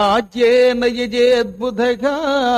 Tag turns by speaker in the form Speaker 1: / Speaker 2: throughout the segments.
Speaker 1: రాజ్యేన యజేద్బుధగా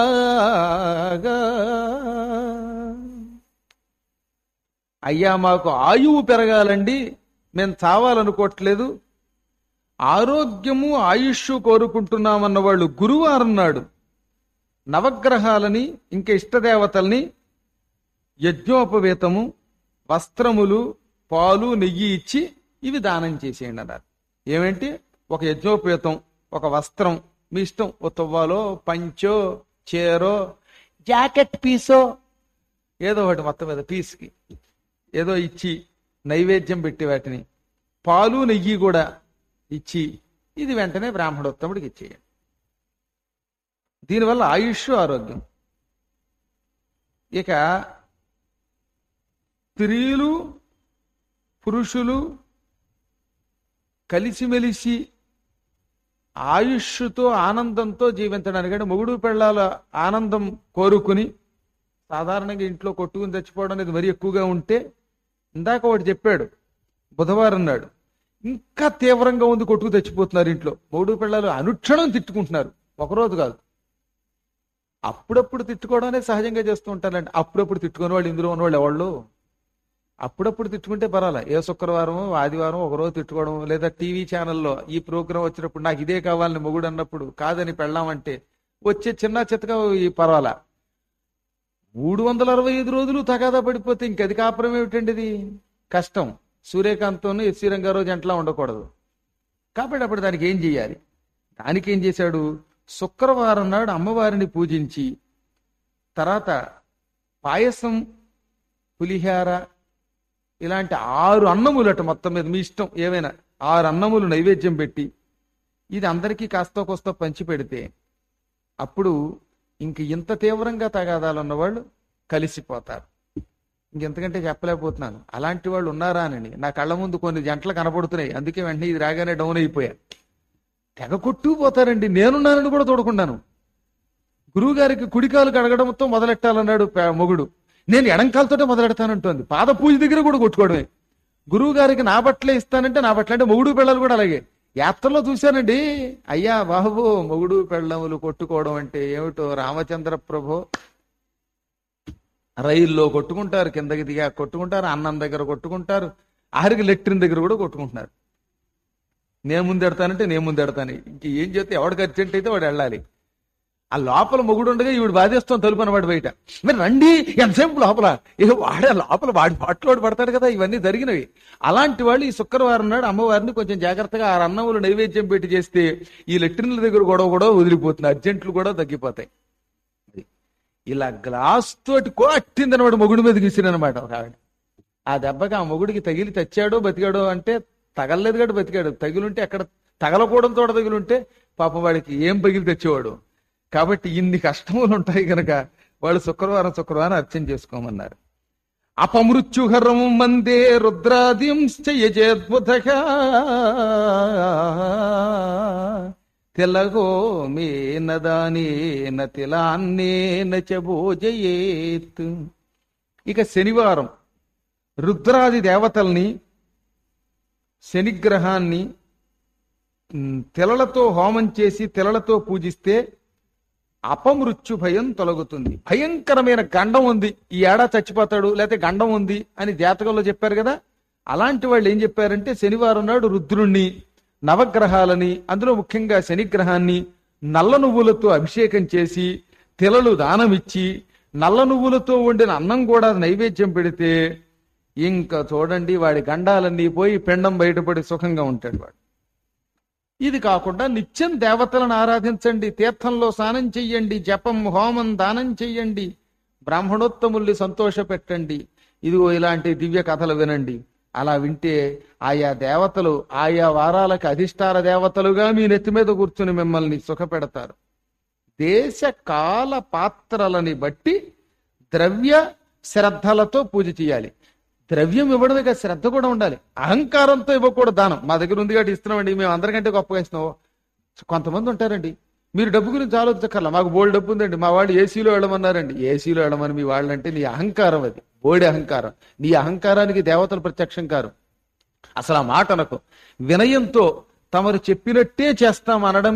Speaker 1: అయ్యా మాకు ఆయువు పెరగాలండి, మేము చావాలనుకోవట్లేదు, ఆరోగ్యము ఆయుష్ కోరుకుంటున్నామన్న వాళ్ళు గురువారం నాడు నవగ్రహాలని ఇంకా ఇష్టదేవతల్ని యజ్ఞోపవేతము, వస్త్రములు, పాలు, నెయ్యి ఇచ్చి ఇవి దానం చేసేయండి అన్నారు. ఏమేంటి? ఒక యజ్ఞోపవేతం, ఒక వస్త్రం, మీ ఇష్టం, ఓ తువ్వాలో, పంచో, చీరో, జాకెట్ పీసో, ఏదో ఒకటి మొత్తం మీద పీస్కి ఏదో ఇచ్చి నైవేద్యం పెట్టి వాటిని పాలు నెయ్యి కూడా ఇచ్చి ఇది వెంటనే బ్రాహ్మణోత్తముడికి ఇచ్చేయండి. దీనివల్ల ఆయుష్, ఆరోగ్యం. ఇక స్త్రీలు పురుషులు కలిసిమెలిసి ఆయుష్తో ఆనందంతో జీవించడానికి, అంటే మొగుడు పెళ్ళాల ఆనందం కోరుకుని సాధారణంగా ఇంట్లో కొట్టుకుని చచ్చిపోవడం అనేది మరీ ఎక్కువగా ఉంటే, ఇందాక ఒకటి చెప్పాడు బుధవారం నాడు, ఇంకా తీవ్రంగా ఉంది, కొట్టుకు తెచ్చిపోతున్నారు ఇంట్లో. మొగుడు పెళ్ళాలు అనుక్షణం తిట్టుకుంటున్నారు, ఒకరోజు కాదు. అప్పుడప్పుడు తిట్టుకోవడం అనేది సహజంగా చేస్తూ ఉంటారండి. అప్పుడప్పుడు తిట్టుకునే వాళ్ళు ఇందులో ఉన్నవాళ్ళు ఎవళ్ళు? అప్పుడప్పుడు తిట్టుకుంటే పర్వాలా, ఏ శుక్రవారం ఆదివారం ఒకరోజు తిట్టుకోవడం, లేదా టీవీ ఛానల్లో ఈ ప్రోగ్రాం వచ్చినప్పుడు నాకు ఇదే కావాలని మొగుడు అన్నప్పుడు కాదని పెళ్ళామంటే వచ్చే చిన్న చిత్తగా ఈ పర్వాలా. 365 రోజులు తగాదా పడిపోతే ఇంకది కాపురం ఏమిటండి? ఇది కష్టం. సూర్యకాంత్తోనూ ఎస్సీ రంగారావు జంటలా ఉండకూడదు. కాబట్టి అప్పుడు దానికి ఏం చేయాలి? దానికి ఏం చేశాడు? శుక్రవారం నాడు అమ్మవారిని పూజించి, తర్వాత పాయసం, పులిహార ఇలాంటి 6 అన్నములట, మొత్తం మీద మీ ఇష్టం ఏవైనా 6 అన్నములు నైవేద్యం పెట్టి ఇది అందరికీ కాస్తో కోస్తో పంచి పెడితే అప్పుడు ఇంక ఇంత తీవ్రంగా తగాదాలు ఉన్నవాళ్ళు కలిసిపోతారు. ఇంకెంతకంటే చెప్పలేకపోతున్నాను. అలాంటి వాళ్ళు ఉన్నారా అని నా కళ్ళ ముందు కొన్ని జంటలు కనపడుతున్నాయి. అందుకే వెంటనే ఇది రాగానే డౌన్ అయిపోయా. తెగ కొట్టుకుపోతారండి. నేనున్నానని కూడా చూడకుండాను. గురువు గారికి కుడికాలు కడగడంతో మొదలెట్టాలన్నాడు మొగుడు, నేను ఎడంకాలతోటే మొదలెడతానంటోంది. పాద పూజ దగ్గర కూడా కొట్టుకోవడమే. గురువు గారికి నా బట్టలే ఇస్తానంటే నా బట్టలు, అంటే మొగుడు పెళ్ళాలు కూడా అలాగే. యాత్రలో చూశానండి, అయ్యా బాబు మొగుడు పెళ్ళములు కొట్టుకోవడం అంటే ఏమిటో రామచంద్ర ప్రభో. రైల్లో కొట్టుకుంటారు, కిందకి దిగా కొట్టుకుంటారు, అన్నం దగ్గర కొట్టుకుంటారు, ఆఖరికి లెట్రిన్ దగ్గర కూడా కొట్టుకుంటున్నారు. నేను ముందెడతానంటే నేను ముందెడతాను. ఇంక ఏం చేస్తే ఎవడికి అర్జెంట్ అయితే వాడు వెళ్ళాలి. ఆ లోపల మొగుడు ఉండగా ఈవిడ బాధేస్తాం తలుపు అనమాట బయట. మీరు రండి, ఎంతసేపు లోపల, ఇక వాడే లోపల వాడి పాటలోడు పడతాడు కదా. ఇవన్నీ జరిగినవి. అలాంటి వాళ్ళు ఈ శుక్రవారం నాడు అమ్మవారిని కొంచెం జాగ్రత్తగా 6 అన్నములు నైవేద్యం పెట్టి చేస్తే ఈ లెట్రిన్ల దగ్గర గొడవ కూడా వదిలిపోతుంది, అర్జెంట్లు కూడా తగ్గిపోతాయి. ఇలా గ్లాస్ తోటి కొట్టిందనమాట, మొగుడి మీద గీసినమాట ఒక ఆవిడ. ఆ దెబ్బకి ఆ మొగుడికి తగిలి తెచ్చాడో బతికాడో అంటే తగలలేదు కాబట్టి బతికాడు. తగిలుంటే ఎక్కడ తగలకూడదు, తోట తగిలుంటే పాపం వాడికి ఏం పగిలి తెచ్చేవాడు. కాబట్టి ఇన్ని కష్టములు ఉంటాయి కనుక వాళ్ళు శుక్రవారం అర్చన చేసుకోమన్నారు. అపమృత్యుహరం మందే రుద్రాదింశ్చయజేద్బుధగా తెలగో మేనదానేన తిలాన్నేన చభోజయేత్. ఇక శనివారం రుద్రాది దేవతల్ని, శనిగ్రహాన్ని తెలలతో హోమం చేసి తెలలతో పూజిస్తే అపమృత్యు భయం తొలగుతుంది. భయంకరమైన గండం ఉంది, ఈ ఏడా చచ్చిపోతాడు, లేకపోతే గండం ఉంది అని జాతకంలో చెప్పారు కదా. అలాంటి వాళ్ళు ఏం చెప్పారంటే శనివారం నాడు రుద్రుణ్ణి, నవగ్రహాలని, అందులో ముఖ్యంగా శనిగ్రహాన్ని నల్ల నువ్వులతో అభిషేకం చేసి తెలలు దానమిచ్చి నల్ల నువ్వులతో వండిన అన్నం కూడా నైవేద్యం పెడితే ఇంకా చూడండి వాడి గండాలన్నీ పోయి పిండం బయటపడి సుఖంగా ఉంటాడు వాడు. ఇది కాకుండా నిత్యం దేవతలను ఆరాధించండి, తీర్థంలో స్నానం చెయ్యండి, జపం హోమం దానం చెయ్యండి, బ్రాహ్మణోత్తముల్ని సంతోష పెట్టండి. ఇదిగో ఇలాంటి దివ్య కథలు వినండి. అలా వింటే ఆయా దేవతలు ఆయా వారాలకు అధిష్టాన దేవతలుగా మీ నెత్తి మీద కూర్చుని మిమ్మల్ని సుఖపెడతారు. దేశ కాల పాత్రలని బట్టి ద్రవ్య శ్రద్ధలతో పూజ చేయాలి. ద్రవ్యం ఇవ్వడమే కాదు, శ్రద్ధ కూడా ఉండాలి. అహంకారంతో ఇవ్వకూడదు దానం. మా దగ్గర ఉంది కాబట్టి ఇస్తున్నామండి, మేము అందరికంటే గొప్పగా ఇస్తున్నాం. కొంతమంది ఉంటారండి, మీరు డబ్బు గురించి ఆలోచించక్కర్లా, మాకు బోల్డ్ డబ్బు ఉందండి, మా వాళ్ళు ఏసీలో వెళ్ళమన్నారండి. ఏసీలో వెళ్ళమని మీ వాళ్ళంటే నీ అహంకారం, అది బోడి అహంకారం. నీ అహంకారానికి దేవతలు ప్రత్యక్షం కారు. అసలు ఆ మాట అనకు. వినయంతో తమరు చెప్పినట్టే చేస్తాం అనడమే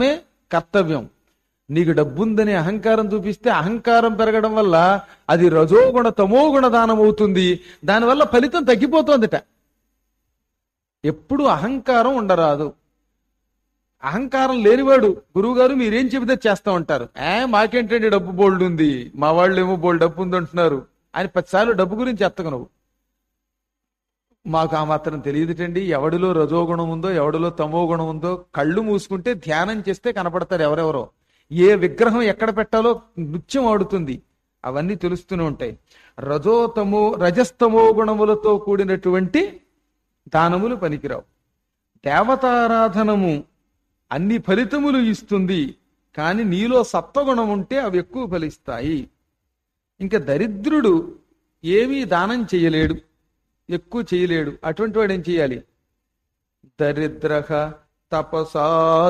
Speaker 1: కర్తవ్యం. నీకు డబ్బుందని అహంకారం చూపిస్తే అహంకారం పెరగడం వల్ల అది రజోగుణ తమోగుణ దానం అవుతుంది. దానివల్ల ఫలితం తగ్గిపోతుందట. ఎప్పుడు అహంకారం ఉండరాదు. అహంకారం లేనివాడు గురువుగారు మీరేం చెబితే చేస్తా ఉంటారు. మాకేంటండి డబ్బు బోల్డ్ ఉంది, మా వాళ్ళు ఏమో బోల్డ్ డబ్బు ఉంది అంటున్నారు అని 10 సార్లు డబ్బు గురించి ఎత్తకు నువ్వు. మాకు ఆ మాత్రం తెలియదుటండి. ఎవడిలో రజోగుణం ఉందో ఎవడిలో తమో గుణం ఉందో కళ్ళు మూసుకుంటే ధ్యానం చేస్తే కనపడతారు ఎవరెవరో. ఏ విగ్రహం ఎక్కడ పెట్టాలో నృత్యం ఆడుతుంది. అవన్నీ తెలుస్తూనే ఉంటాయి. రజస్తమో గుణములతో కూడినటువంటి దానములు పనికిరావు. దేవతారాధనము అన్ని ఫలితములు ఇస్తుంది, కానీ నీలో సత్వగుణం ఉంటే అవి ఎక్కువ ఫలిస్తాయి. ఇంకా దరిద్రుడు ఏమీ దానం చేయలేడు, ఎక్కువ చేయలేడు. అటువంటి వాడు ఏం చేయాలి? దరిద్రః తపసా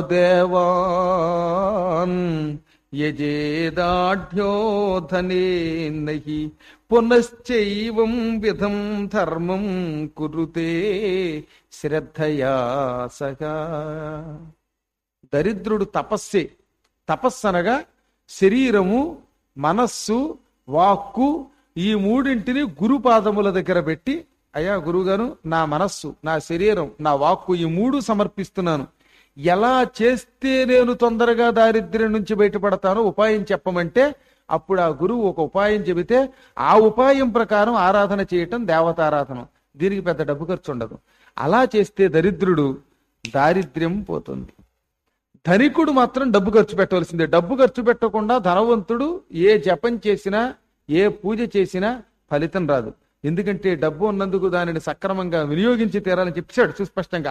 Speaker 1: దేవాన్ యజేదాఢ్యో ధనే నహి పునశ్చైవం విధం ధర్మం కురుతే శ్రద్ధయా సగా. దరిద్రుడు తపస్సే. తపస్సనగా శరీరము, మనస్సు, వాక్కు ఈ మూడింటిని గురుపాదముల దగ్గర పెట్టి, అయ్యా గురువుగారు నా మనస్సు, నా శరీరం, నా వాక్కు ఈ 3 సమర్పిస్తున్నాను. ఎలా చేస్తే నేను తొందరగా దారిద్ర్యం నుంచి బయటపడతానో ఉపాయం చెప్పమంటే అప్పుడు ఆ గురువు ఒక ఉపాయం చెబితే ఆ ఉపాయం ప్రకారం ఆరాధన చేయటం దేవతారాధన. దీనికి పెద్ద డబ్బు ఖర్చు ఉండదు. అలా చేస్తే దరిద్రుడు దారిద్ర్యం పోతుంది. ధనికుడు మాత్రం డబ్బు ఖర్చు పెట్టవలసిందే. డబ్బు ఖర్చు పెట్టకుండా ధనవంతుడు ఏ జపం చేసినా ఏ పూజ చేసినా ఫలితం రాదు. ఎందుకంటే డబ్బు ఉన్నందుకు దానిని సక్రమంగా వినియోగించి తీరాలని చెప్పాడు సుస్పష్టంగా.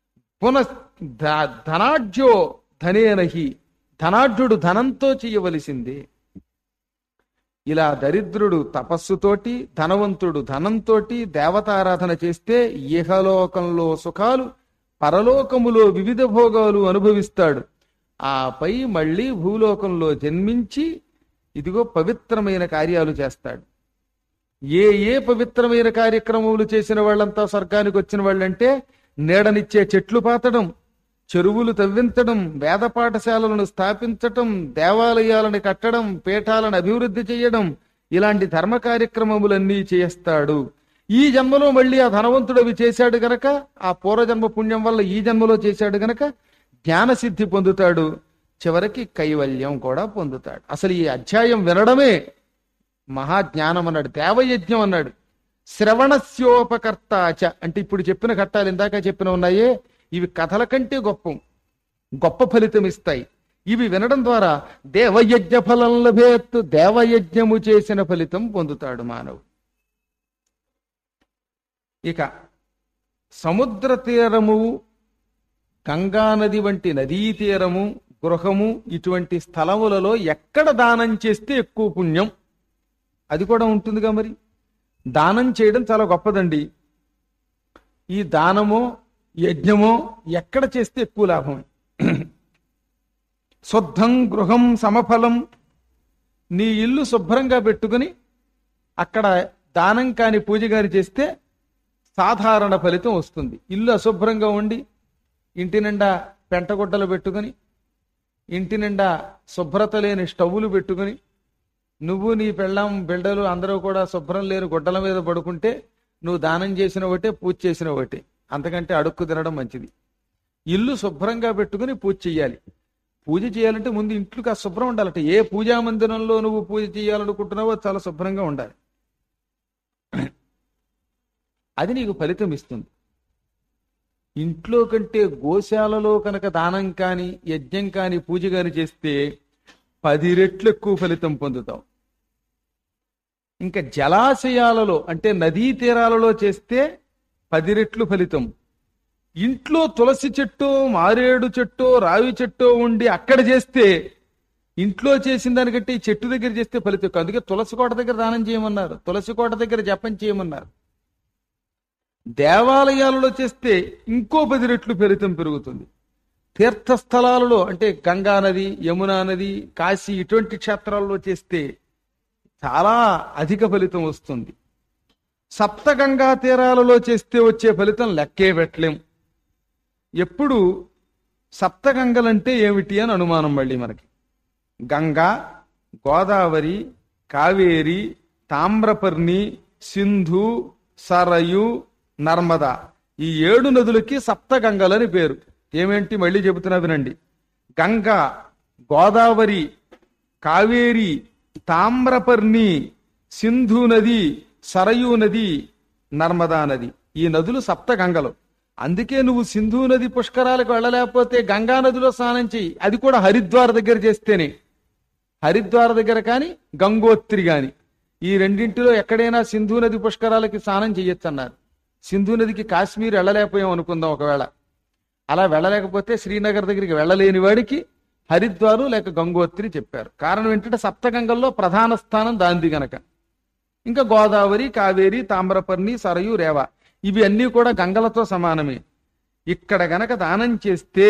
Speaker 1: ధనాఢ్యో ధనేనహి, ధనాఢ్యుడు ధనంతో చేయవలసింది. ఇలా దరిద్రుడు తపస్సుతోటి, ధనవంతుడు ధనంతోటి దేవతారాధన చేస్తే ఇహలోకంలో సుఖాలు, పరలోకములో వివిధ భోగాలు అనుభవిస్తాడు. ఆపై మళ్ళీ భూలోకంలో జన్మించి ఇదిగో పవిత్రమైన కార్యాలు చేస్తాడు. ఏ పవిత్రమైన కార్యక్రమములు చేసిన వాళ్ళంతా స్వర్గానికి వచ్చిన వాళ్ళంటే నీడనిచ్చే చెట్లు పాతడం, చెరువులు తవ్వించడం, వేద పాఠశాలలను స్థాపించటం, దేవాలయాలను కట్టడం, పీఠాలను అభివృద్ధి చేయడం, ఇలాంటి ధర్మ కార్యక్రమములన్నీ చేస్తాడు. ఈ జన్మలో మళ్ళీ ఆ ధనవంతుడు అవి చేశాడు గనక, ఆ పూర్వజన్మ పుణ్యం వల్ల ఈ జన్మలో చేశాడు గనక జ్ఞానసిద్ధి పొందుతాడు. చివరికి కైవల్యం కూడా పొందుతాడు. అసలు ఈ అధ్యాయం వినడమే మహాజ్ఞానం అన్నాడు. దేవయజ్ఞం అన్నాడు. శ్రవణస్యోపకర్తాచ అంటే ఇప్పుడు చెప్పిన ఘట్టాలు ఇందాక చెప్పిన ఉన్నాయే, ఇవి కథల కంటే గొప్ప ఫలితం ఇస్తాయి. ఇవి వినడం ద్వారా దేవయజ్ఞ ఫలం లభేత్, దేవయజ్ఞము చేసిన ఫలితం పొందుతాడు మానవుడు. ఇక సముద్ర తీరము, గంగానది వంటి నదీ తీరము, గృహము ఇటువంటి స్థలములలో ఎక్కడ దానం చేస్తే ఎక్కువ పుణ్యం అది కూడా ఉంటుందిగా. మరి దానం చేయడం చాలా గొప్పదండి. ఈ దానమో యజ్ఞమో ఎక్కడ చేస్తే ఎక్కువ లాభం? శుద్ధం గృహం సమఫలం. నీ ఇల్లు శుభ్రంగా పెట్టుకుని అక్కడ దానం కాని పూజ గాని చేస్తే సాధారణ ఫలితం వస్తుంది. ఇల్లు అశుభ్రంగా ఉండి ఇంటి నిండా పెంటగుడ్డలు పెట్టుకుని, ఇంటి నిండా శుభ్రత లేని స్టవ్వులు పెట్టుకుని, నువ్వు నీ పెళ్ళాం బిడ్డలు అందరూ కూడా శుభ్రం లేని గుడ్డల మీద పడుకుంటే నువ్వు దానం చేసిన ఒకటే, పూజ చేసిన ఒకటే. అంతకంటే అడుక్కు తినడం మంచిది. ఇల్లు శుభ్రంగా పెట్టుకుని పూజ చెయ్యాలి. పూజ చేయాలంటే ముందు ఇంట్లోకి ఆ శుభ్రం ఉండాలట. ఏ పూజా మందిరంలో నువ్వు పూజ చేయాలనుకుంటున్నావో చాలా శుభ్రంగా ఉండాలి. అది నీకు ఫలితం ఇస్తుంది. ఇంట్లో కంటే గోశాలలో కనుక దానం కాని యజ్ఞం కాని పూజ కాని చేస్తే 10 రెట్లు ఎక్కువ ఫలితం పొందుతావు. ఇంకా జలాశయాలలో అంటే నదీ తీరాలలో చేస్తే 10 రెట్లు ఫలితం. ఇంట్లో తులసి చెట్టు, మారేడు చెట్టు, రావి చెట్టు ఉండి అక్కడ చేస్తే ఇంట్లో చేసిన దానికంటే ఈ చెట్టు దగ్గర చేస్తే ఫలితం. అందుకే తులసి కోట దగ్గర దానం చేయమన్నారు, తులసి కోట దగ్గర జపం చేయమన్నారు. దేవాలయాలలో చేస్తే ఇంకో 10 రెట్లు ఫలితం పెరుగుతుంది. తీర్థస్థలాలలో అంటే గంగా నది, యమునా నది, కాశీ ఇటువంటి క్షేత్రాల్లో చేస్తే చాలా అధిక ఫలితం వస్తుంది. సప్తగంగా తీరాలలో చేస్తే వచ్చే ఫలితం లెక్కే పెట్టలేం. ఎప్పుడు సప్తగంగలంటే ఏమిటి అని అనుమానం మళ్ళీ మనకి. గంగా, గోదావరి, కావేరి, తామ్రపర్ణి, సింధు, సరయు, నర్మదా, ఈ 7 నదులకి సప్తగంగలని పేరు. ఏమేంటి మళ్ళీ చెబుతున్నా వినండి. గంగా, గోదావరి, కావేరి, తామ్రపర్ణి, సింధు నది, సరయూ నది, నర్మదా నది, ఈ నదులు సప్తగంగలు. అందుకే నువ్వు సింధు నది పుష్కరాలకు వెళ్ళలేకపోతే గంగా నదిలో స్నానం చెయ్యి. అది కూడా హరిద్వార్ దగ్గర చేస్తేనే. హరిద్వార్ దగ్గర కానీ గంగోత్రి గాని ఈ రెండింటిలో ఎక్కడైనా సింధు నది పుష్కరాలకి స్నానం చెయ్యొచ్చు అన్నారు. సింధు నదికి కాశ్మీర్ వెళ్ళలేకపోయాం అనుకుందాం ఒకవేళ. అలా వెళ్ళలేకపోతే శ్రీనగర్ దగ్గరికి వెళ్ళలేని వాడికి హరిద్వారు లేక గంగోత్రి చెప్పారు. కారణం ఏంటంటే సప్తగంగల్లో ప్రధాన స్థానం దాంది గనక. ఇంకా గోదావరి, కావేరి, తామ్రపర్ణి, సరయు, రేవ ఇవి అన్నీ కూడా గంగలతో సమానమే. ఇక్కడ గనక దానం చేస్తే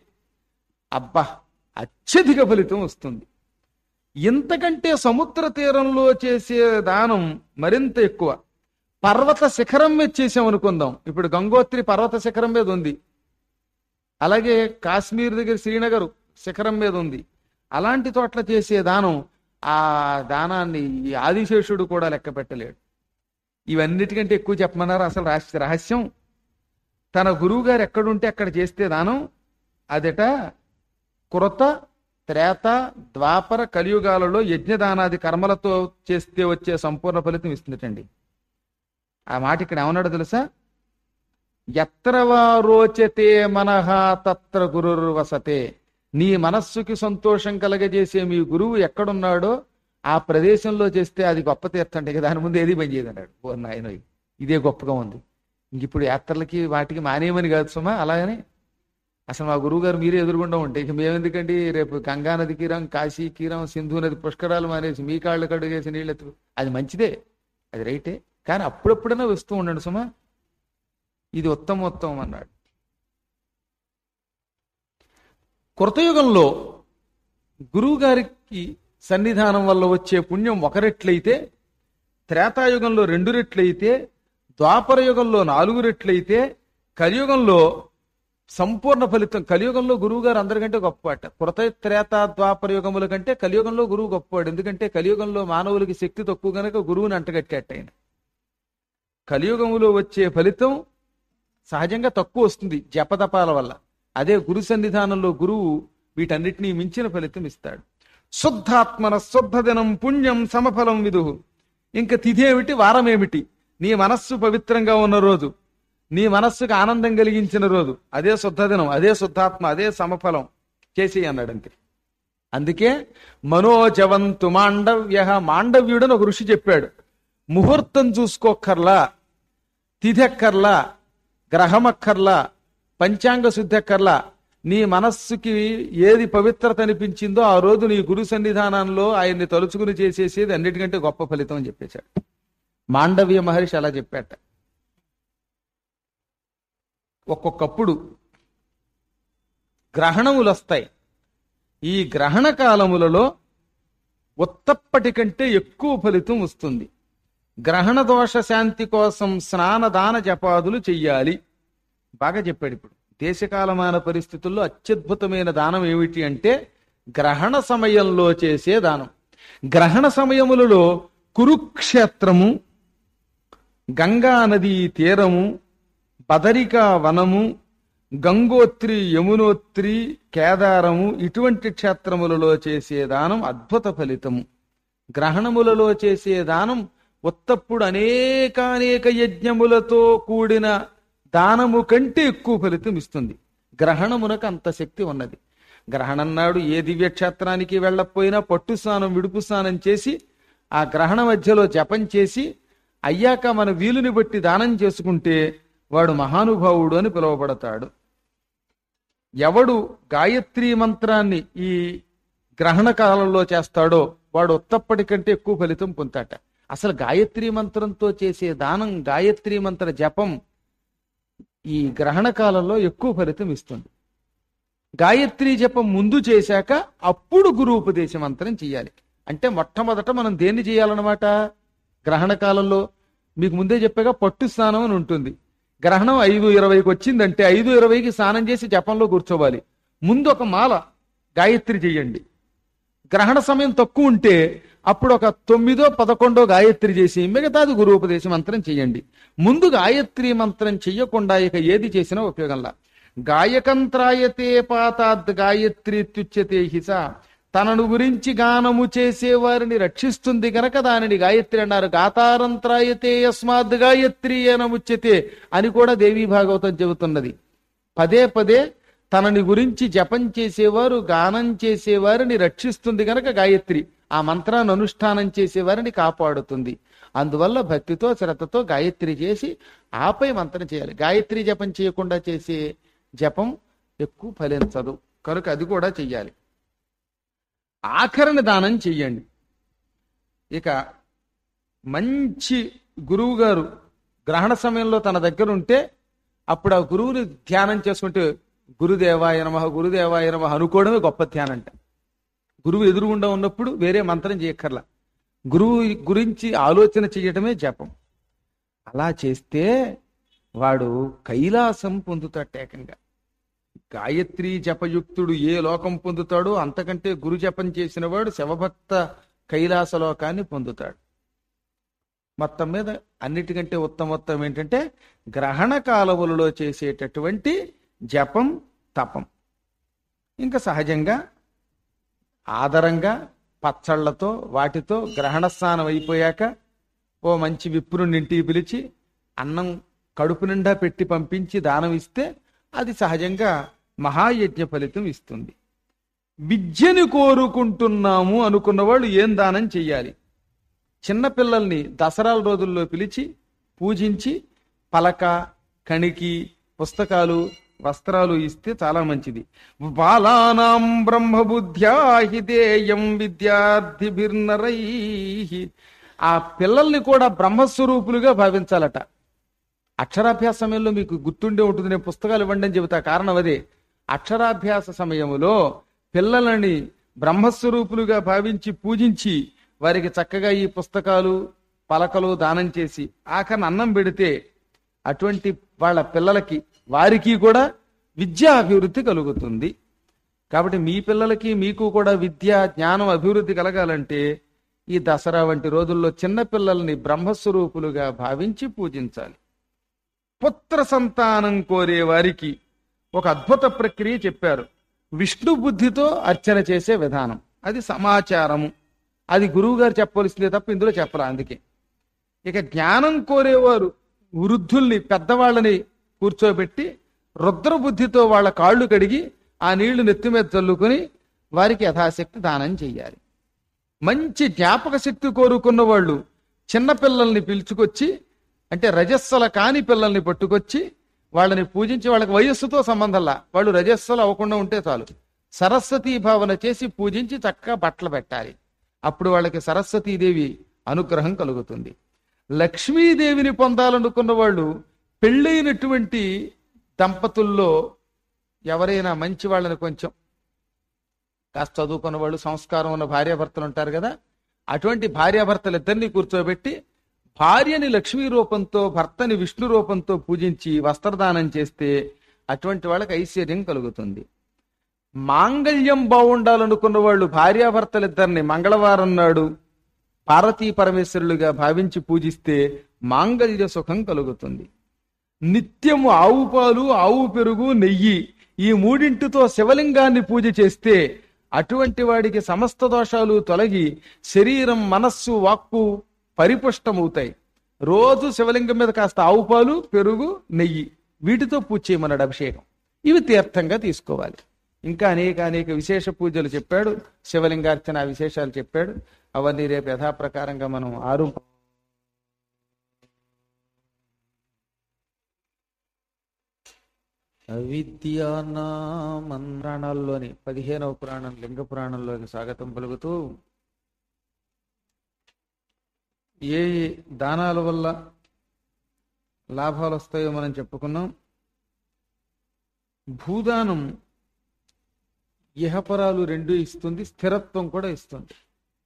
Speaker 1: అబ్బా అత్యధిక ఫలితం వస్తుంది. ఇంతకంటే సముద్ర తీరంలో చేసే దానం మరింత ఎక్కువ. పర్వత శిఖరం మీద చేసాం అనుకుందాం. ఇప్పుడు గంగోత్రి పర్వత శిఖరం మీద ఉంది, అలాగే కాశ్మీర్ దగ్గర శ్రీనగర్ శిఖరం మీద ఉంది. అలాంటి చోట్ల చేసే దానం, ఆ దానాన్ని ఈ ఆదిశేషుడు కూడా లెక్క పెట్టలేడు. ఇవన్నిటికంటే ఎక్కువ చెప్పమన్నారు. అసలు రహస్యం తన గురువు గారు ఎక్కడుంటే అక్కడ చేస్తే దానం అదట కృత, త్రేత, ద్వాపర, కలియుగాలలో యజ్ఞదానాది కర్మలతో చేస్తే వచ్చే సంపూర్ణ ఫలితం ఇస్తుందటండి. ఆ మాట ఇక్కడ ఏమన్నాడు తెలుసా? ఎత్ర వా రోచతే మనః తత్ర గురుర్ వసతే. నీ మనస్సుకి సంతోషం కలగజేసే మీ గురువు ఎక్కడున్నాడో ఆ ప్రదేశంలో చేస్తే అది గొప్ప తీర్థం అంటే దాని ముందు ఏది పని చేయదు అన్నాడు. ఓ నాయన, ఇదే గొప్పగా ఉంది. ఇంక ఇప్పుడు యాత్రలకి వాటికి మానేయమని కాదు సుమా. అలాగని అసలు మా గురువు గారు మీరే ఎదురుగుండా ఉంటే ఇక మేమెందుకండి, రేపు గంగా నది కీరం, కాశీ కీరం, సింధు నది పుష్కరాలు మానేసి మీ కాళ్ళు కడుగేసి నీళ్ళెత్తు, అది మంచిదే, అది రైటే. కానీ అప్పుడప్పుడైనా వస్తూ ఉండండి సుమా, ఇది ఉత్తమోత్తమం అన్నాడు. కృతయుగంలో గురువు గారికి సన్నిధానం వల్ల వచ్చే పుణ్యం 1 రెట్లయితే, త్రేతాయుగంలో 2 రెట్లయితే, ద్వాపర యుగంలో 4 రెట్లయితే, కలియుగంలో సంపూర్ణ ఫలితం. కలియుగంలో గురువు గారు అందరికంటే గొప్పవాట. కృత, త్రేత, ద్వాపర యుగముల కంటే కలియుగంలో గురువు గొప్పవాడు. ఎందుకంటే కలియుగంలో మానవులకి శక్తి తక్కువ గనక గురువుని అంటగట్టేట ఆయన. కలియుగంలో వచ్చే ఫలితం సహజంగా తక్కువ వస్తుంది జపతపాల వల్ల. అదే గురు సన్నిధానంలో గురువు వీటన్నిటినీ మించిన ఫలితం ఇస్తాడు. శుద్ధాత్మన శుద్ధ దినం పుణ్యం సమఫలం విదుహు. ఇంకా తిథి ఏమిటి, వారం ఏమిటి, నీ మనస్సు పవిత్రంగా ఉన్న రోజు, నీ మనస్సుకు ఆనందం కలిగించిన రోజు, అదే శుద్ధ దినం, అదే శుద్ధాత్మ, అదే సమఫలం చేసేయి అన్నాడు. అంతే. అందుకే మనోజవంతు మాండవ్య, మాండవ్యుడని ఒక ఋషి చెప్పాడు. ముహూర్తం చూసుకోక్కర్లా, తిథెక్కర్లా, గ్రహమక్కర్లా, పంచాంగ శుద్ధెక్కర్లా, నీ మనస్సుకి ఏది పవిత్రత అనిపించిందో ఆ రోజు నీ గురు సన్నిధానంలో ఆయన్ని తలుచుకుని చేసేసేది అన్నిటికంటే గొప్ప ఫలితం అని చెప్పేశాడు. మాండవ్య మహర్షి అలా చెప్పాట. ఒక్కొక్కప్పుడు గ్రహణములు వస్తాయి. ఈ గ్రహణ కాలములలో ఉత్తప్పటి కంటే ఎక్కువ ఫలితం వస్తుంది. గ్రహణ దోష శాంతి కోసం స్నానదాన జపాదులు చెయ్యాలి. బాగా చెప్పాడు. ఇప్పుడు దేశకాలమాన పరిస్థితుల్లో అత్యద్భుతమైన దానం ఏమిటి అంటే గ్రహణ సమయంలో చేసే దానం. గ్రహణ సమయములలో కురుక్షేత్రము, గంగా నదీ తీరము, బదరికా వనము, గంగోత్రి, యమునోత్రి, కేదారము ఇటువంటి క్షేత్రములలో చేసే దానం అద్భుత ఫలితము. గ్రహణములలో చేసే దానం ఉత్తప్పుడు అనేకానేక యజ్ఞములతో కూడిన దానము కంటే ఎక్కువ ఫలితం ఇస్తుంది. గ్రహణమునకు అంత శక్తి ఉన్నది. గ్రహణం నాడు ఏ దివ్యక్షేత్రానికి వెళ్ళకపోయినా పట్టు స్నానం, విడుపు స్నానం చేసి ఆ గ్రహణ మధ్యలో జపం చేసి అయ్యాక మన వీలుని బట్టి దానం చేసుకుంటే వాడు మహానుభావుడు అని పిలువబడతాడు. ఎవడు గాయత్రీ మంత్రాన్ని ఈ గ్రహణ కాలంలో చేస్తాడో వాడు ఉత్తప్పటి కంటే ఎక్కువ ఫలితం పొందుతాట. అసలు గాయత్రీ మంత్రంతో చేసే దానం, గాయత్రీ మంత్ర జపం ఈ గ్రహణ కాలంలో ఎక్కువ ఫలితం ఇస్తుంది. గాయత్రీ జపం ముందు చేశాక అప్పుడు గురు ఉపదేశ మంత్రం చేయాలి. అంటే మొట్టమొదట మనం దేన్ని చేయాలన్నమాట? గ్రహణ కాలంలో మీకు ముందే చెప్పాక పట్టు స్నానం అని ఉంటుంది. గ్రహణం 5:20కి వచ్చిందంటే 5:20కి స్నానం చేసి జపంలో కూర్చోవాలి. ముందు ఒక మాల గాయత్రి చెయ్యండి. గ్రహణ సమయం తక్కువ ఉంటే అప్పుడు ఒక 9, 11 గాయత్రి చేసి మిగతాది గురూపదేశ మంత్రం చెయ్యండి. ముందు గాయత్రి మంత్రం చెయ్యకుండా ఇక ఏది చేసినా ఉపయోగంలా. గాయకంత్రాయతే పాతాద్ గాయత్రి త్యుచ్యతే హిస. తనను గురించి గానము చేసేవారిని రక్షిస్తుంది గనక దానిని గాయత్రి అన్నారు. గాతారంత్రాయతే యస్మాద్ గాయత్రి అనముచ్యతే అని కూడా దేవీ భాగవతం చెబుతున్నది. పదే పదే తనని గురించి జపం చేసేవారు, గానం చేసేవారిని రక్షిస్తుంది గనక గాయత్రి ఆ మంత్రాన్ని అనుష్ఠానం చేసేవారిని కాపాడుతుంది. అందువల్ల భక్తితో శ్రద్ధతో గాయత్రి చేసి ఆపై మంత్రం చేయాలి. గాయత్రి జపం చేయకుండా చేసే జపం ఎక్కువ ఫలించదు కనుక అది కూడా చెయ్యాలి. ఆఖరణ దానం చెయ్యండి. ఇక మంచి గురువు గారు గ్రహణ సమయంలో తన దగ్గర ఉంటే అప్పుడు ఆ గురువుని ధ్యానం చేసుకుంటే గురుదేవాయ నమః గురుదేవాయ నమః అనుకోవడమే గొప్ప ధ్యానం అంట. గురువు ఎదురుగుండా ఉన్నప్పుడు వేరే మంత్రం చేయక్కర్లా, గురువు గురించి ఆలోచన చేయటమే జపం. అలా చేస్తే వాడు కైలాసం పొందుతాడు. ఏకంగా గాయత్రి జపయుక్తుడు ఏ లోకం పొందుతాడో అంతకంటే గురు జపం చేసిన వాడు శవభక్త కైలాస లోకాన్ని పొందుతాడు. మొత్తం మీద అన్నిటికంటే ఉత్తమోత్తం ఏంటంటే గ్రహణ కాలములలో చేసేటటువంటి జపం తపం. ఇంకా సహజంగా ఆదరంగా పచ్చళ్లతో వాటితో గ్రహణ స్నానం అయిపోయాక ఓ మంచి విప్రుని ఇంటికి పిలిచి అన్నం కడుపు నిండా పెట్టి పంపించి దానం ఇస్తే అది సహజంగా మహాయజ్ఞ ఫలితం ఇస్తుంది. విద్యని కోరుకుంటున్నాము అనుకున్న వాళ్ళు ఏం దానం చెయ్యాలి? చిన్నపిల్లల్ని దసరాల రోజుల్లో పిలిచి పూజించి పలక, కణికి, పుస్తకాలు, వస్త్రాలు ఇస్తే చాలా మంచిది. బాలానాం బ్రహ్మబుద్ధ్యాహిదేయం విద్యార్థిభిర్నరై. ఆ పిల్లల్ని కూడా బ్రహ్మస్వరూపులుగా భావించాలట. అక్షరాభ్యాస సమయంలో మీకు గుర్తుండే ఉంటుంది, నేను పుస్తకాలు ఇవ్వండి అని చెబుతా. కారణం అదే. అక్షరాభ్యాస సమయంలో పిల్లలని బ్రహ్మస్వరూపులుగా భావించి పూజించి వారికి చక్కగా ఈ పుస్తకాలు పలకలు దానం చేసి ఆఖరణ అన్నం పెడితే అటువంటి వాళ్ళ పిల్లలకి వారికి కూడా విద్యా అభివృద్ధి కలుగుతుంది. కాబట్టి మీ పిల్లలకి మీకు కూడా విద్యా జ్ఞానం అభివృద్ధి కలగాలంటే ఈ దసరా వంటి రోజుల్లో చిన్న పిల్లల్ని బ్రహ్మస్వరూపులుగా భావించి పూజించాలి. పుత్ర సంతానం కోరే వారికి ఒక అద్భుత ప్రక్రియ చెప్పారు. విష్ణు బుద్ధితో అర్చన చేసే విధానం, అది సమాచారము. అది గురువు గారు చెప్పవలసిందే తప్ప ఇందులో చెప్పరా. అందుకే ఇక జ్ఞానం కోరేవారు వృద్ధుల్ని, పెద్దవాళ్ళని కూర్చోబెట్టి రుద్రబుద్ధితో వాళ్ళ కాళ్ళు కడిగి ఆ నీళ్లు నెత్తి మీద చల్లుకొని వారికి యథాశక్తి దానం చెయ్యాలి. మంచి జ్ఞాపక శక్తి కోరుకున్న వాళ్ళు చిన్నపిల్లల్ని పిలుచుకొచ్చి, అంటే రజస్సుల కాని పిల్లల్ని పట్టుకొచ్చి వాళ్ళని పూజించి, వాళ్ళకి వయస్సుతో సంబంధంలా, వాళ్ళు రజస్సులు అవ్వకుండా ఉంటే చాలు, సరస్వతీ భావన చేసి పూజించి చక్కగా బట్టలు పెట్టాలి. అప్పుడు వాళ్ళకి సరస్వతీదేవి అనుగ్రహం కలుగుతుంది. లక్ష్మీదేవిని పొందాలనుకున్న వాళ్ళు పెళ్ళైనటువంటి దంపతుల్లో ఎవరైనా మంచి వాళ్ళని, కొంచెం కాస్త చదువుకున్న వాళ్ళు, సంస్కారం ఉన్న భార్యాభర్తలు ఉంటారు కదా, అటువంటి భార్యాభర్తలు ఇద్దరిని కూర్చోబెట్టి భార్యని లక్ష్మీ రూపంతో, భర్తని విష్ణు రూపంతో పూజించి వస్త్రదానం చేస్తే అటువంటి వాళ్ళకి ఐశ్వర్యం కలుగుతుంది. మాంగళ్యం బాగుండాలనుకున్న వాళ్ళు భార్యాభర్తలిద్దరిని మంగళవారం నాడు పార్వతీ పరమేశ్వరులుగా భావించి పూజిస్తే మాంగళ్య సుఖం కలుగుతుంది. నిత్యము ఆవు పాలు, ఆవు పెరుగు, నెయ్యి ఈ మూడింటితో శివలింగాన్ని పూజ చేస్తే అటువంటి వాడికి సమస్త దోషాలు తొలగి శరీరం, మనస్సు, వాక్కు పరిపుష్టమవుతాయి. రోజు శివలింగం మీద కాస్త ఆవు పాలు, పెరుగు, నెయ్యి వీటితో పూజ చేయమన్నాడు, అభిషేకం. ఇవి తీర్థంగా తీసుకోవాలి. ఇంకా అనేక అనేక విశేష పూజలు చెప్పాడు, శివలింగార్చన విశేషాలు చెప్పాడు. అవన్నీ రేపు యథాప్రకారంగా మనం అవిద్యానామంత్రాణాల్లోని 15వ పురాణం లింగ పురాణంలోకి స్వాగతం పలుకుతూ, ఏ దానాల వల్ల లాభాలు వస్తాయో మనం చెప్పుకున్నాం. భూదానం ఇహపరాలు రెండు ఇస్తుంది, స్థిరత్వం కూడా ఇస్తుంది.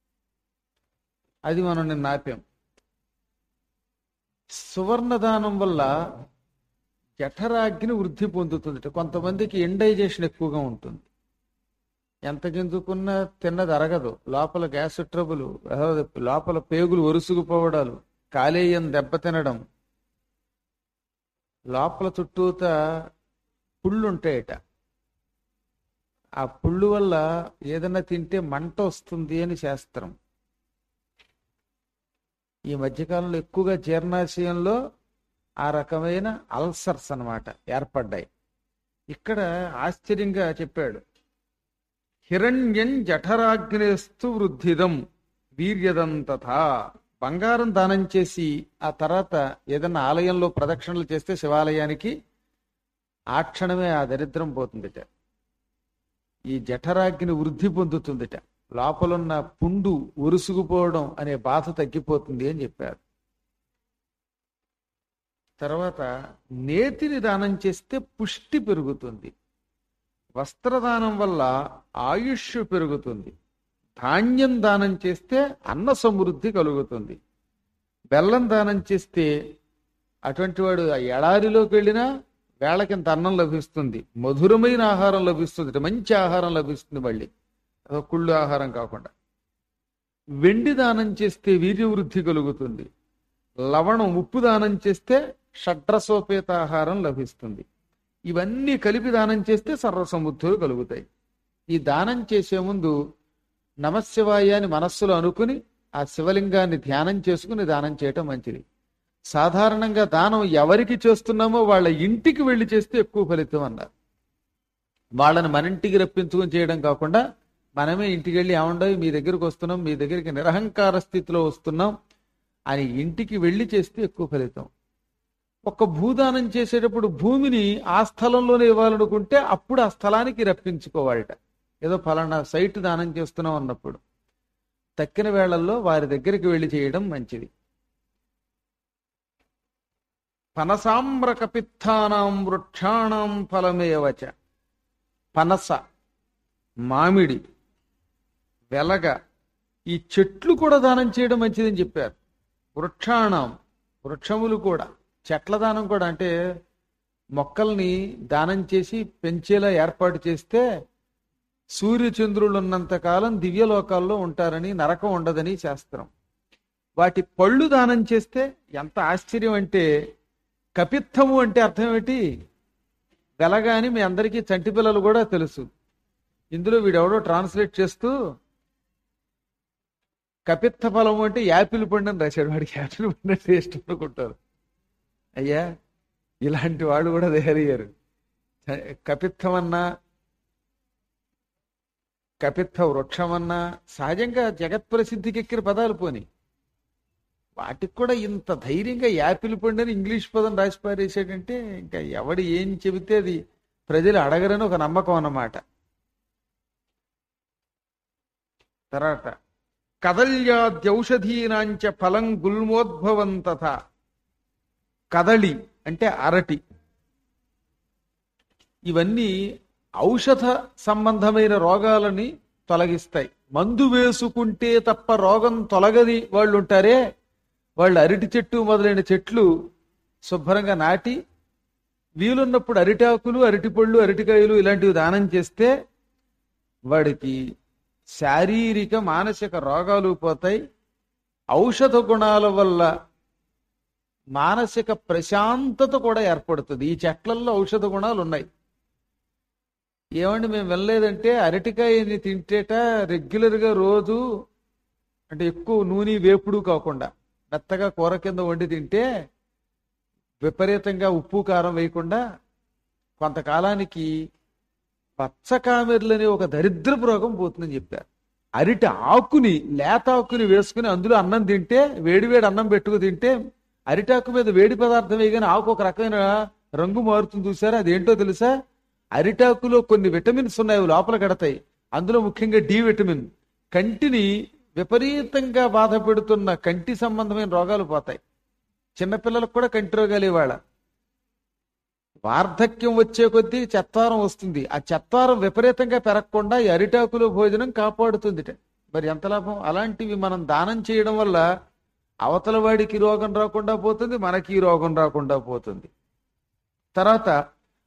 Speaker 1: అది మనం నిన్న ఆపాం. సువర్ణదానం వల్ల జఠరాగ్ని వృద్ధి పొందుతుంది. కొంతమందికి ఇండైజేషన్ ఎక్కువగా ఉంటుంది. ఎంత గింజుకున్నా తిన్నది అరగదు, లోపల గ్యాస్ ట్రబుల్, లోపల పేగులు ఒరుసుకుపోవడాలు, కాలేయం దెబ్బతినడం, లోపల చుట్టూత పుళ్ళు ఉంటాయట. ఆ పుళ్ళు వల్ల ఏదైనా తింటే మంట వస్తుంది అని శాస్త్రం. ఈ మధ్యకాలంలో ఎక్కువగా జీర్ణాశయంలో ఆ రకమైన అల్సర్స్ అన్నమాట ఏర్పడ్డాయి. ఇక్కడ ఆశ్చర్యంగా చెప్పాడు, హిరణ్యం జఠరాగ్నేస్తు వృద్ధిదం వీర్యదం తథా. బంగారం దానం చేసి ఆ తర్వాత ఏదన్నా ఆలయంలో ప్రదక్షిణలు చేస్తే శివాలయానికి ఆ క్షణమే ఆ దరిద్రం పోతుందిట. ఈ జఠరాగ్ని వృద్ధి పొందుతుందిట, లోపలున్న పుండు ఉరుసుకుపోవడం అనే బాధ తగ్గిపోతుంది అని చెప్పారు. తర్వాత నేతిని దానం చేస్తే పుష్టి పెరుగుతుంది, వస్త్రదానం వల్ల ఆయుష్ పెరుగుతుంది, ధాన్యం దానం చేస్తే అన్న సమృద్ధి కలుగుతుంది, బెల్లం దానం చేస్తే అటువంటి వాడు ఆ ఎడారిలోకి వెళ్ళినా వేళకింత అన్నం లభిస్తుంది, మధురమైన ఆహారం లభిస్తుంది, మంచి ఆహారం లభిస్తుంది, మళ్ళీ కుళ్ళు ఆహారం కాకుండా. వెండి దానం చేస్తే వీర్యవృద్ధి కలుగుతుంది, లవణం ఉప్పు దానం చేస్తే షడ్రసోపేత ఆహారం లభిస్తుంది. ఇవన్నీ కలిపి దానం చేస్తే సర్వసముద్ధులు కలుగుతాయి. ఈ దానం చేసే ముందు నమశివాయ అని మనస్సులో అనుకుని ఆ శివలింగాన్ని ధ్యానం చేసుకుని దానం చేయటం మంచిది. సాధారణంగా దానం ఎవరికి చేస్తున్నామో వాళ్ళ ఇంటికి వెళ్ళి చేస్తే ఎక్కువ ఫలితం అన్నారు. వాళ్ళని మన ఇంటికి రప్పించుకొని చేయడం కాకుండా మనమే ఇంటికి వెళ్ళి ఏమండవు మీ దగ్గరికి వస్తున్నాం, మీ దగ్గరికి నిరహంకార స్థితిలో వస్తున్నాం అని ఇంటికి వెళ్ళి చేస్తే ఎక్కువ ఫలితం. ఒక భూదానం చేసేటప్పుడు భూమిని ఆ స్థలంలోనే ఇవ్వాలనుకుంటే అప్పుడు ఆ స్థలానికి రప్పించుకోవాలట. ఏదో ఫలానా సైట్ దానం చేస్తున్నాం అన్నప్పుడు తక్కిన వేళల్లో వారి దగ్గరికి వెళ్ళి చేయడం మంచిది. పనసామ్రకపిత్తానాం వృక్షాణం ఫలమేవచ. పనస, మామిడి, వెలగ ఈ చెట్లు కూడా దానం చేయడం మంచిదని చెప్పారు. వృక్షాణం, వృక్షములు కూడా, చెట్ల దానం కూడా, అంటే మొక్కల్ని దానం చేసి పెంచేలా ఏర్పాటు చేస్తే సూర్యచంద్రులు ఉన్నంత కాలం దివ్యలోకాల్లో ఉంటారని, నరకం ఉండదని శాస్త్రం. వాటి పళ్ళు దానం చేస్తే ఎంత ఆశ్చర్యం అంటే, కపిత్తము అంటే అర్థం ఏమిటి? వెలగాని మీ అందరికీ చంటి పిల్లలు కూడా తెలుసు. ఇందులో వీడెవడో ట్రాన్స్లేట్ చేస్తూ కపిత్త ఫలము అంటే యాపిల్ పండు అని రాశాడు. వాడికి యాపిల్ పండు అంటే ఇష్టం అనుకుంటారు. అయ్యా, ఇలాంటి వాళ్ళు కూడా తయారయ్యారు. కపిత్తమన్నా కపిత్త వృక్షమన్నా సహజంగా జగత్ప్రసిద్ధికి ఎక్కిన పదాలు. పోని వాటికి కూడా ఇంత ధైర్యంగా యాపిల్ పండు అని ఇంగ్లీష్ పదం రాసి పారేసాడంటే ఇంకా ఎవడు ఏం చెబితే అది ప్రజలు అడగరని ఒక నమ్మకం అన్నమాట. తర్వాత కదల్యాద్యౌషధీనాంచ ఫలం గుల్మోద్భవం తథా. కదలి అంటే అరటి, ఇవన్నీ ఔషధ సంబంధమైన రోగాలని తొలగిస్తాయి. మందు వేసుకుంటే తప్ప రోగం తొలగని వాళ్ళు ఉంటారే, వాళ్ళు అరటి చెట్టు మొదలైన చెట్లు శుభ్రంగా నాటి వీలున్నప్పుడు అరిటాకులు, అరటిపళ్ళు, అరటికాయలు ఇలాంటివి దానం చేస్తే వాడికి శారీరక మానసిక రోగాలు పోతాయి. ఔషధ గుణాల వల్ల మానసిక ప్రశాంతత కూడా ఏర్పడుతుంది. ఈ చెట్లల్లో ఔషధ గుణాలు ఉన్నాయి. ఏమండి మేము వెళ్ళలేదంటే అరటికాయని తింటేట రెగ్యులర్గా రోజు, అంటే ఎక్కువ నూనె వేపుడు కాకుండా మెత్తగా కూర కింద వండి తింటే, విపరీతంగా ఉప్పు కారం వేయకుండా కొంతకాలానికి పచ్చకామెర్లని ఒక దరిద్రపు రోగం పోతుందని చెప్పారు. అరటి ఆకుని, లేత ఆకుని వేసుకుని అందులో అన్నం తింటే, వేడివేడి అన్నం పెట్టుకు తింటే, అరిటాకు మీద వేడి పదార్థం వేయగానే ఆకు ఒక రకమైన రంగు మారుతుంది. చూసారా? అదేంటో తెలుసా? అరిటాకులో కొన్ని విటమిన్స్ ఉన్నాయి, లోపల కడతాయి. అందులో ముఖ్యంగా డి విటమిన్. కంటిని విపరీతంగా బాధ పెడుతున్న కంటి సంబంధమైన రోగాలు పోతాయి. చిన్నపిల్లలకు కూడా కంటి రోగాలు ఇవాళ. వార్ధక్యం వచ్చే కొద్దీ చెత్తారం వస్తుంది. ఆ చెత్తారం విపరీతంగా పెరగకుండా ఈ అరిటాకులో భోజనం కాపాడుతుంది. మరి ఎంత లాభం! అలాంటివి మనం దానం చేయడం వల్ల అవతల వాడికి రోగం రాకుండా పోతుంది, మనకి రోగం రాకుండా పోతుంది. తర్వాత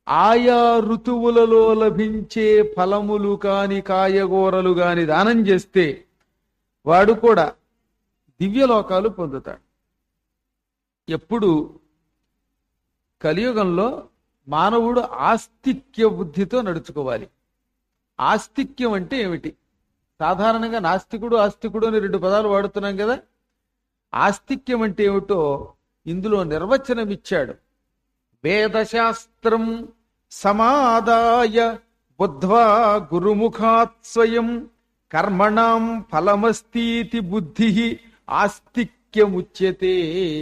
Speaker 1: ఆయా ఋతువులలో లభించే ఫలములు కాని కాయగూరలు కాని దానం చేస్తే వాడు కూడా దివ్యలోకాలు పొందుతాడు. ఎప్పుడు కలియుగంలో మానవుడు ఆస్తిక్య బుద్ధితో నడుచుకోవాలి. ఆస్తిక్యం అంటే ఏమిటి? సాధారణంగా నాస్తికుడు ఆస్తికుడు అని రెండు పదాలు వాడుతున్నాం కదా. ఆస్తిక్యం అంటే ఏమిటో ఇందులో నిర్వచనం ఇచ్చాడు. వేదశాస్త్రం సమాదాయ బుద్ధ్వా గురుముఖాత్ స్వయం కర్మణాం ఫలమస్తీతి బుద్ధి ఆస్తిక్యముచ్యతే.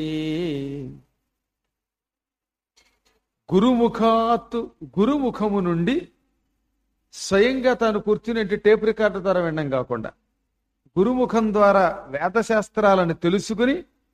Speaker 1: గురుముఖాత్, గురుముఖము నుండి స్వయంగా తాను కూర్చుని టేప్ రికార్డు ద్వారా వినడం కాకుండా గురుముఖం ద్వారా వేదశాస్త్రాలను తెలుసుకుని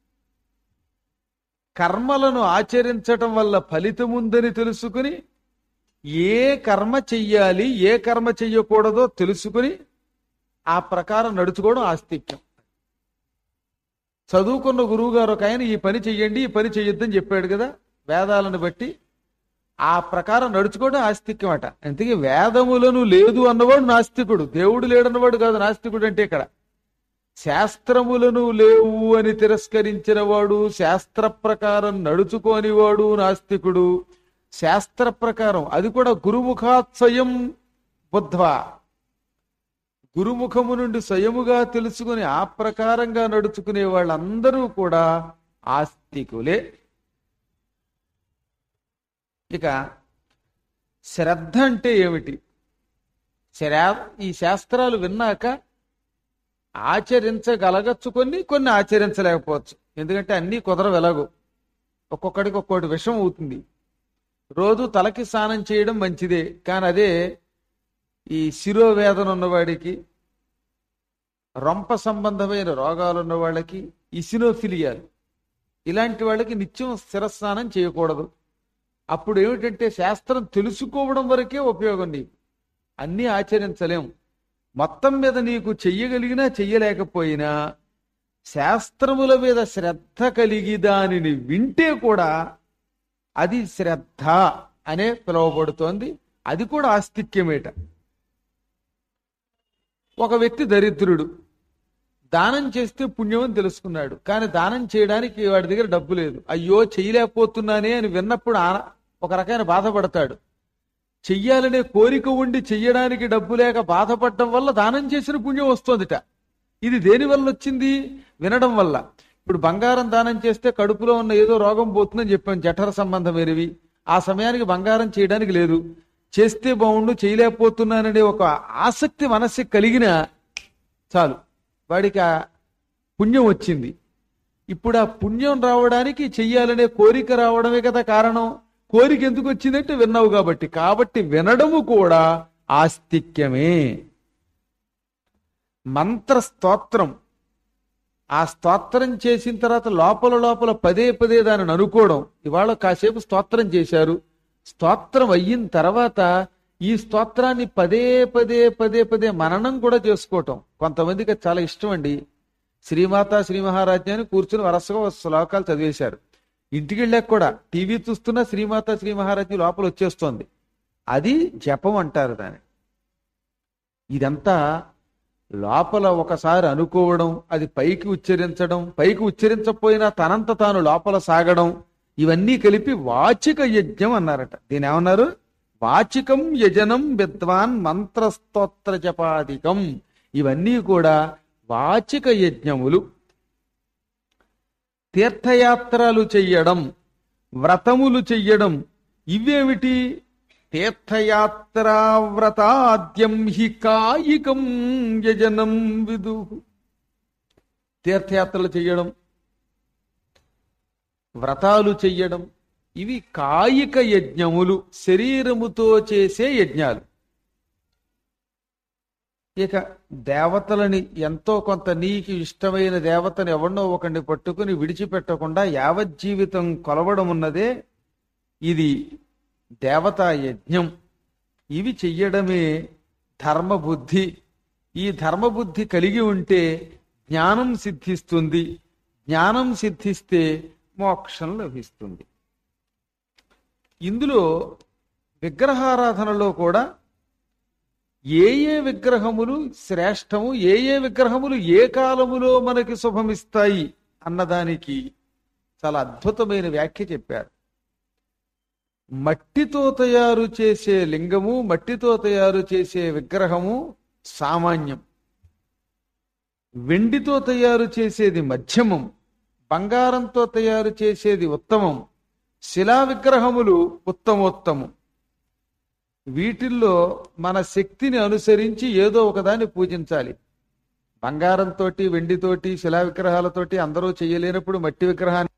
Speaker 1: కర్మలను ఆచరించటం వల్ల ఫలితముందని తెలుసుకుని ఏ కర్మ చెయ్యాలి ఏ కర్మ చెయ్యకూడదో తెలుసుకుని ఆ ప్రకారం నడుచుకోవడం ఆస్తిక్యం. చదువుకున్న గురువు గారు ఒక ఆయన ఈ పని చెయ్యండి ఈ పని చెయ్యొద్దని చెప్పాడు కదా, వేదాలను బట్టి ఆ ప్రకారం నడుచుకోవడం ఆస్తిక్యం అట. అందుకే వేదములను లేదు అన్నవాడు నాస్తికుడు, దేవుడు లేడన్నవాడు కాదు నాస్తికుడు. అంటే ఇక్కడ శాస్త్రములను లేవు అని తిరస్కరించిన వాడు, శాస్త్ర ప్రకారం నడుచుకోనివాడు నాస్తికుడు. శాస్త్ర ప్రకారం అది కూడా గురుముఖాత్ స్వయం బుద్ధ్వా, గురుముఖము నుండి స్వయముగా తెలుసుకుని ఆ ప్రకారంగా నడుచుకునే వాళ్ళందరూ కూడా ఆస్తికులే. ఇక శ్రద్ధ అంటే ఏమిటి? ఈ శాస్త్రాలు విన్నాక ఆచరించగలగచ్చు, కొన్ని ఆచరించలేకపోవచ్చు. ఎందుకంటే అన్నీ కుదరవు. ఎలాగో ఒక్కొక్కడికి ఒక్కొక్కటి విషం అవుతుంది. రోజు తలకి స్నానం చేయడం మంచిదే, కానీ అదే ఈ శిరోవేదన ఉన్నవాడికి, రొంప సంబంధమైన రోగాలు ఉన్న వాళ్ళకి, ఇసినోఫిలియాలు ఇలాంటి వాళ్ళకి నిత్యం శిరస్నానం చేయకూడదు. అప్పుడు ఏమిటంటే శాస్త్రం తెలుసుకోవడం వరకే ఉపయోగం, నీకు అన్నీ ఆచరించలేం. మొత్తం మీద నీకు చెయ్యగలిగినా చెయ్యలేకపోయినా శాస్త్రముల మీద శ్రద్ధ కలిగి దానిని వింటే కూడా అది శ్రద్ధ అనే పిలువబడుతోంది. అది కూడా ఆస్తిక్యమేట. ఒక వ్యక్తి దరిద్రుడు, దానం చేస్తే పుణ్యం అని తెలుసుకున్నాడు, కానీ దానం చేయడానికి వాడి దగ్గర డబ్బు లేదు. అయ్యో చెయ్యలేకపోతున్నానే అని విన్నప్పుడు ఒక రకమైన బాధపడతాడు. చెయ్యాలనే కోరిక ఉండి చెయ్యడానికి డబ్బు లేక బాధపడడం వల్ల దానం చేసిన పుణ్యం వస్తుందిట. ఇది దేని వల్ల వచ్చింది? వినడం వల్ల. ఇప్పుడు బంగారం దానం చేస్తే కడుపులో ఉన్న ఏదో రోగం పోతుందని చెప్పాను, జఠర సంబంధమైనవి. ఆ సమయానికి బంగారం చేయడానికి లేదు, చేస్తే బాగుండు చేయలేకపోతున్నాననే ఒక ఆసక్తి మనస్సుకి కలిగిన చాలు, వాడికి ఆ పుణ్యం వచ్చింది. ఇప్పుడు ఆ పుణ్యం రావడానికి చెయ్యాలనే కోరిక రావడమే కదా కారణం. కోరిక ఎందుకు వచ్చిందంటే విన్నావు కాబట్టి వినడము కూడా ఆస్తిక్యమే. మంత్ర స్తోత్రం, ఆ స్తోత్రం చేసిన తర్వాత లోపల పదే పదే దానిని అనుకోవడం. ఇవాళ కాసేపు స్తోత్రం చేశారు, స్తోత్రం అయిన తర్వాత ఈ స్తోత్రాన్ని పదే పదే మననం కూడా చేసుకోవటం. కొంతమందికి చాలా ఇష్టం అండి. శ్రీమాత శ్రీ మహారాజ్యాన్ని కూర్చుని వరుసగా శ్లోకాలు చదివేశారు. ఇంటికి వెళ్ళాక కూడా టీవీ చూస్తున్నా శ్రీమాత శ్రీ మహారాజ్యం లోపల వచ్చేస్తోంది. అది జపం అంటారు దాన్ని. ఇదంతా లోపల ఒకసారి అనుకోవడం, అది పైకి ఉచ్చరించడం, పైకి ఉచ్చరించకపోయినా తనంత తాను లోపల సాగడం, ఇవన్నీ కలిపి వాచిక యజ్ఞం అన్నారట. దీని ఏమన్నారు? వాచికం యజనం విద్వాన్ మంత్రస్తోత్ర జపాదికం. ఇవన్నీ కూడా వాచిక యజ్ఞములు. తీర్థయాత్రలు చెయ్యడం, వ్రతములు చెయ్యడం, ఇవేమిటి? తీర్థయాత్రా వ్రతాద్యం హి కాయికం యజనం విదు. తీర్థయాత్రలు చెయ్యడం, వ్రతాలు చెయ్యడం, ఇవి కాయిక యజ్ఞములు, శరీరముతో చేసే యజ్ఞాలు. ఇక దేవతలని ఎంతో కొంత, నీకు ఇష్టమైన దేవతని ఎవరినో ఒకరిని పట్టుకుని విడిచిపెట్టకుండా యావజ్జీవితం కొలవడం ఉన్నదే ఇది దేవతా యజ్ఞం. ఇవి చెయ్యడమే ధర్మబుద్ధి. ఈ ధర్మబుద్ధి కలిగి ఉంటే జ్ఞానం సిద్ధిస్తుంది, జ్ఞానం సిద్ధిస్తే మోక్షం లభిస్తుంది. ఇందులో విగ్రహారాధనలో కూడా ఏ ఏ విగ్రహములు శ్రేష్టము, ఏ ఏ విగ్రహములు ఏ కాలములో మనకి శుభమిస్తాయి అన్నదానికి చాలా అద్భుతమైన వ్యాఖ్య చెప్పారు. మట్టితో తయారు చేసే లింగము, మట్టితో తయారు చేసే విగ్రహము సామాన్యం, వెండితో తయారు చేసేది మధ్యమం, బంగారంతో తయారు చేసేది ఉత్తమం, శిలా విగ్రహములు ఉత్తమోత్తమం. వీటిల్లో మన శక్తిని అనుసరించి ఏదో ఒకదాన్ని పూజించాలి. బంగారంతో, వెండితోటి, శిలా విగ్రహాలతోటి అందరూ చేయలేనప్పుడు మట్టి విగ్రహాన్ని